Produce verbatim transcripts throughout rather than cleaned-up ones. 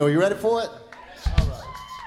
Are you ready for it? All right.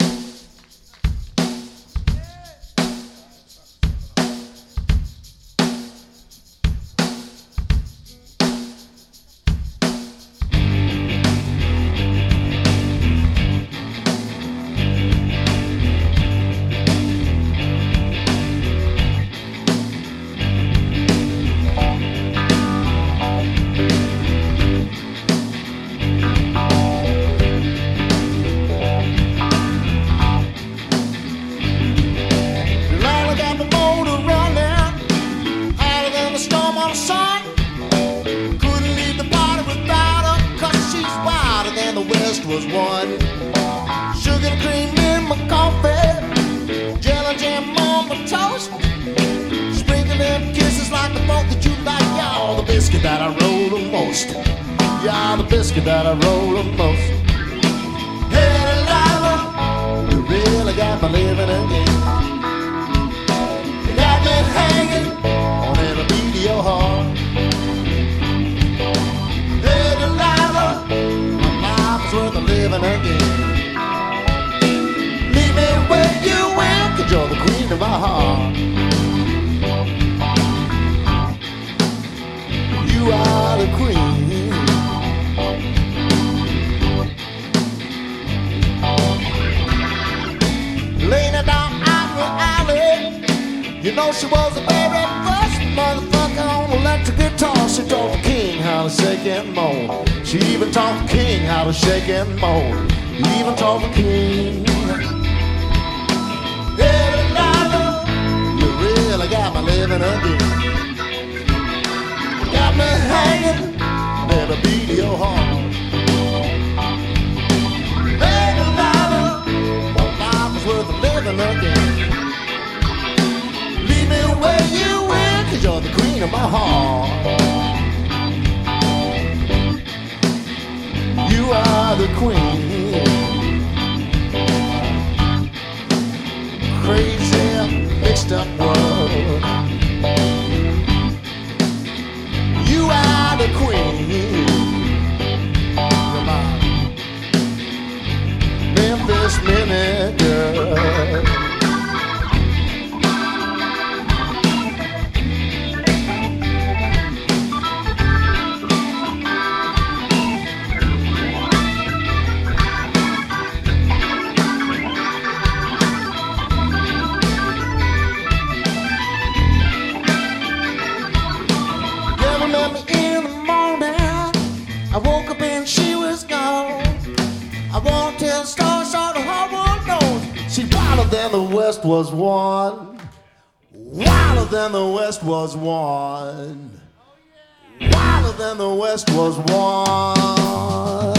Was one sugar and cream in my coffee, jelly jam on my toast, sprinkle them kisses like the boat that you like. Y'all, the biscuit that I roll the most. Y'all, the biscuit that I roll the most. Hey, Delilah, you really got me living again. You got me hanging on every beat of your heart. Hey, Delilah, worth of living again. Leave me where you will, 'cause you're the queen of my heart. You are the queen. Laying it down out in the alley, you know she was the very first motherfucker on electric guitar. She taught the king how to shake and moan. She even taught the king how to shake and moan. Even taught the king. Hey, Delilah, you really got me living again. Got me hanging at the beat of your heart. Hey, Delilah, my life is worth living again. Leave me where you will, 'cause you're the queen of my heart. You are the queen. Crazy, mixed up world. You are the queen. Come on. Memphis Minute Girl. Than the West was one. Wilder than the West was one. Wilder than the West was one.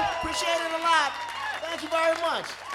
Appreciate it a lot. Thank you very much.